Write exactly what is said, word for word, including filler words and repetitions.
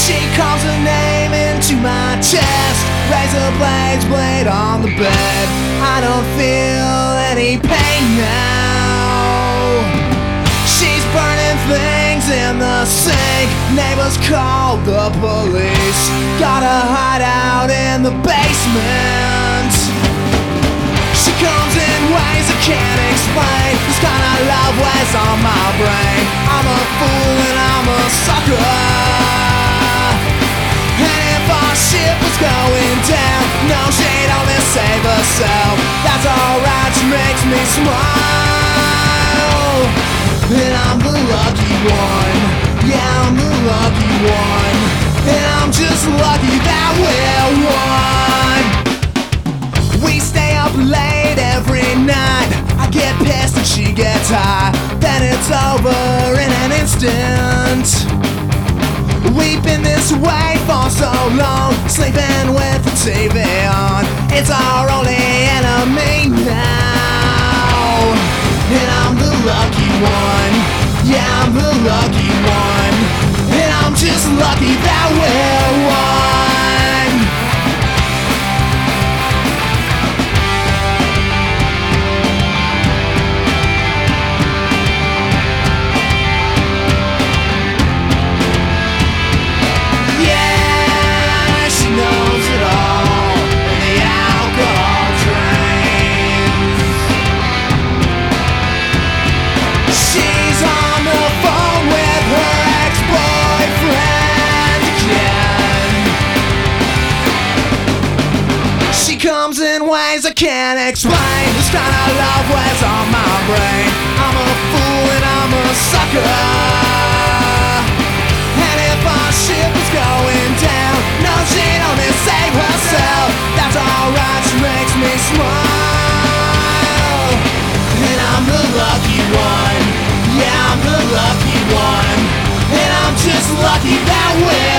She calls her name into my chest, razor blades blade on the bed. I don't feel any pain now. She's burning things in the sink. Neighbors called the police. Gotta hide out in the basement. She comes in ways I can't explain. This kind of love weighs on my brain. I'm a fool and I'm a sucker. And if our ship was going down, no, she'd only save herself. That's alright, she makes me smile. And I'm the lucky one. Yeah, I'm the lucky one. And I'm just lucky that we're one. We stay up late every night. I get pissed and she gets high. Then it's over in an instant. We've been this way for so long, sleeping with the T V on. It's our only enemy now. And I'm the lucky one. Yeah, I'm the lucky one. And I'm just lucky that we're one. Comes in ways I can't explain. This kind of love wears on my brain. I'm a fool and I'm a sucker. And if our ship is going down, no, she'd only save herself. That's alright, she makes me smile. And I'm the lucky one. Yeah, I'm the lucky one. And I'm just lucky that way.